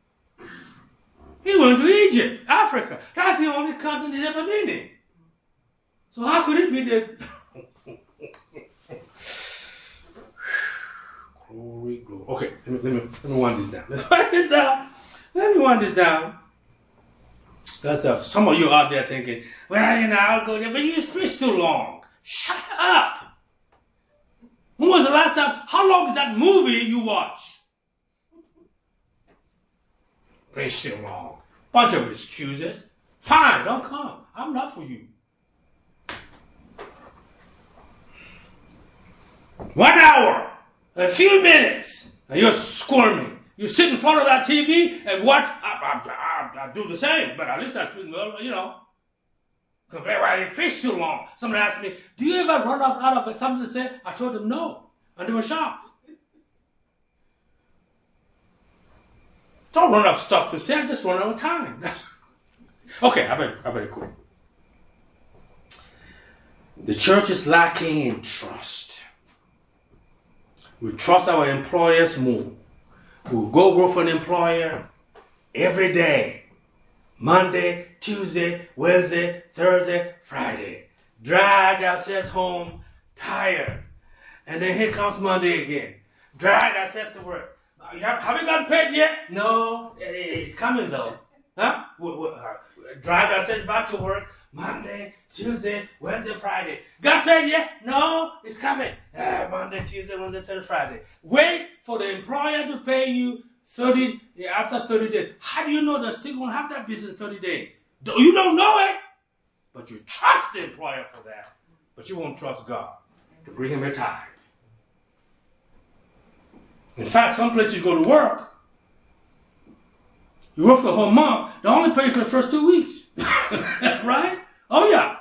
A: He went to Egypt, Africa. That's the only continent he's ever been in. So how could it be that... Glory, glory. Okay, let me, let me, let me wind this down. Let me wind this down. Let me wind this down. That's uh, some of you out there thinking, well, you know, I'll go there, but you just preach too long. Shut up. When was the last time? How long is that movie you watched? Preach too long. Bunch of excuses. Fine, don't come. I'm not for you. One hour, a few minutes, and you're squirming. You sit in front of that T V and watch. I, I, I, I do the same, but at least I speak, you know. Compare why you preach too long. Somebody asked me, do you ever run out, out of something to say? I told them no. And they were shocked. Don't run out of stuff to say, I just run out of time. Okay, I better, I better quit. The church is lacking in trust. We trust our employers more. We go work for an employer every day. Monday, Tuesday, Wednesday, Thursday, Friday. Drag ourselves home tired. And then here comes Monday again. Drag ourselves to work. Have you gotten paid yet? No, it's coming though. Huh? Drag ourselves back to work. Monday, Tuesday, Wednesday, Friday. Got paid yet? No, it's coming. Uh, Monday, Tuesday, Wednesday, Thursday, Friday. Wait for the employer to pay you thirty after thirty days. How do you know they're still going to have that business in thirty days? You don't know it, but you trust the employer for that. But you won't trust God to bring him a tithe. In fact, some places you go to work, you work for the whole month, they only pay you for the first two weeks. Right? Oh yeah.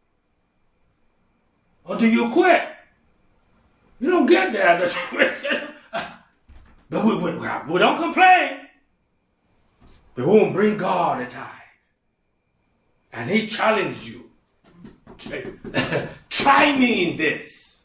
A: Until you quit. You don't get that. But we, we, we don't complain. But we won't bring God a tithe. And he challenged you. Try me in this.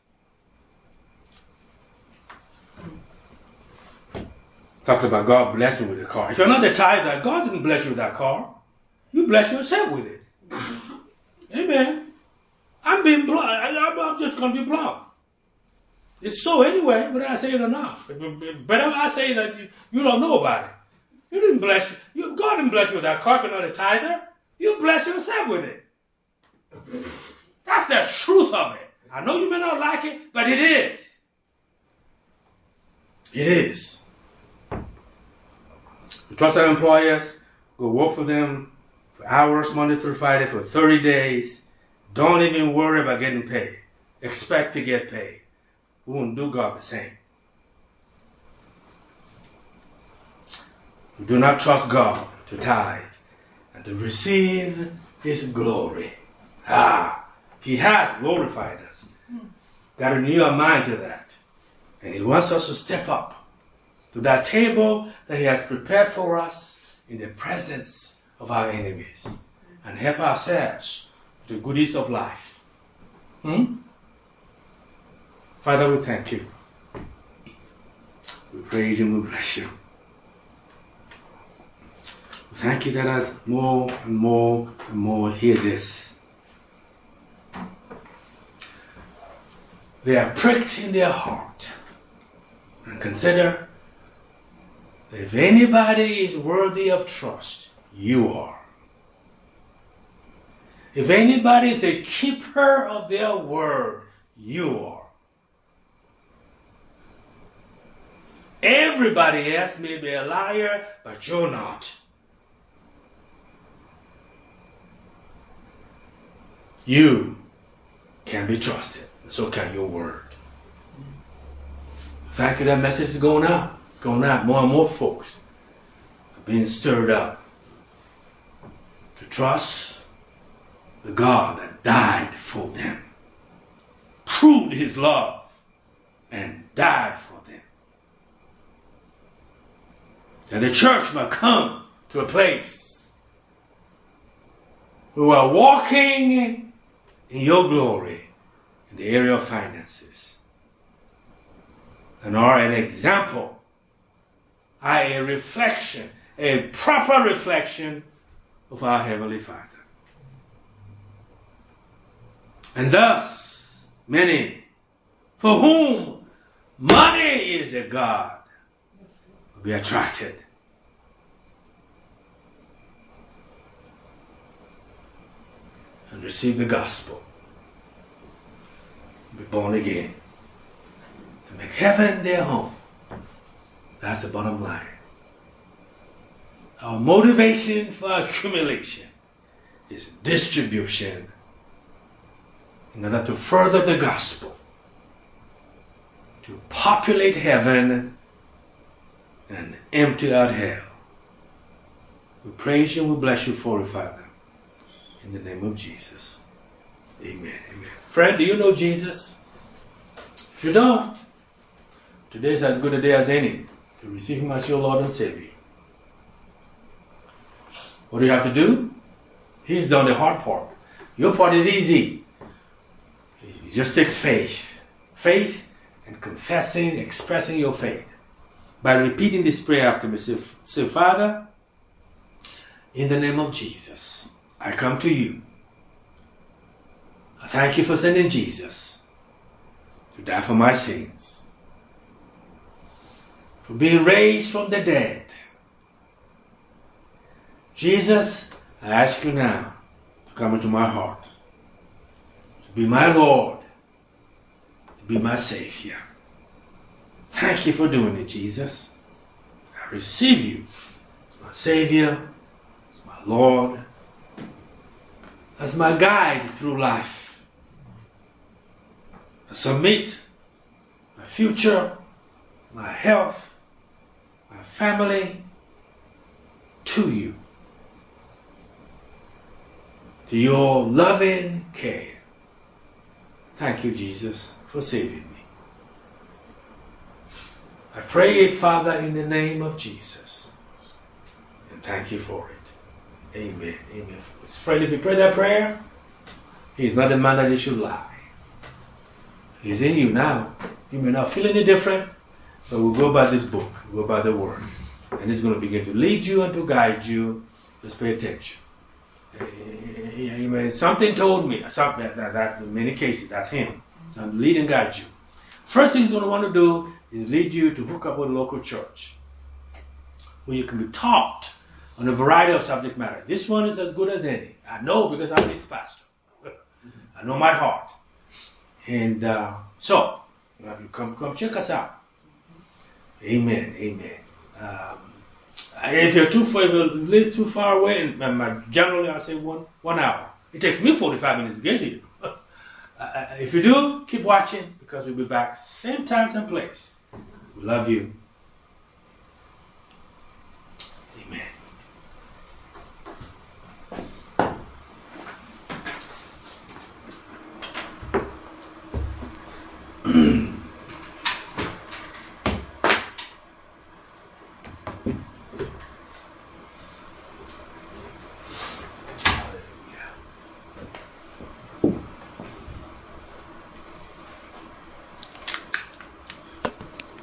A: Talked about God blessing with a car. If you're not the tither, God didn't bless you with that car. You bless yourself with it. Amen. I'm being blunt. I'm just going to be blunt. It's so anyway, whether I say it or not. But I say that you, you don't know about it. You didn't bless you. God didn't bless you with that car if you're not a tither. You bless yourself with it. That's the truth of it. I know you may not like it, but it is. It is. We trust our employers. Go work for them for hours, Monday through Friday, for thirty days. Don't even worry about getting paid. Expect to get paid. We won't do God the same. We do not trust God to tithe and to receive his glory. Ah, he has glorified us. Got to renew our mind to that. And he wants us to step up to that table that he has prepared for us in the presence of our enemies and help ourselves to the goodies of life. Hmm? Father, we thank you. We praise you and we bless you. We thank you that as more and more and more hear this, they are pricked in their heart and consider that if anybody is worthy of trust, you are. If anybody is a keeper of their word, you are. Everybody else may be a liar, but you're not. You can be trusted. So can your word. Thank you, that message is going out. It's going out. More and more folks are being stirred up to trust the God that died for them, proved his love, and died for them. That the church might come to a place where we are walking in your glory in the area of finances and are an example, a reflection, a proper reflection of our Heavenly Father. And thus, many for whom money is a god will be attracted. And receive the gospel. Be born again. And make heaven their home. That's the bottom line. Our motivation for accumulation is distribution in order to further the gospel, to populate heaven and empty out hell. We praise you and we bless you for it, Father. In the name of Jesus. Amen. Amen. Friend, do you know Jesus? If you don't, today is as good a day as any to receive him as your Lord and Savior. What do you have to do? He's done the hard part. Your part is easy. It just takes faith. Faith and confessing, expressing your faith. By repeating this prayer after me, say, say, Father, in the name of Jesus, I come to you. I thank you for sending Jesus to die for my sins, for being raised from the dead. Jesus, I ask you now to come into my heart, to be my Lord, to be my Savior. Thank you for doing it, Jesus. I receive you as my Savior, as my Lord, as my guide through life. I submit my future, my health, my family to you, to your loving care. Thank you, Jesus, for saving me. I pray it, Father, in the name of Jesus. And thank you for it. Amen. Amen. Friend, if you pray that prayer, he's not a man that he should lie. He's in you now. You may not feel any different, but we'll go by this book. We'll go by the word. And he's going to begin to lead you and to guide you. Just pay attention. You may, something told me, something that, that, that in many cases, that's him. I'm lead and guide you. First thing he's going to want to do is lead you to hook up with a local church where you can be taught on a variety of subject matter. This one is as good as any. I know because I'm his pastor. I know my heart. And uh, so, come come check us out. Amen. Amen. Um, if you're too far, if you live too far away, and generally I say one one hour. It takes me forty-five minutes to get here. uh, if you do, keep watching because we'll be back same time, same place. We love you. Amen.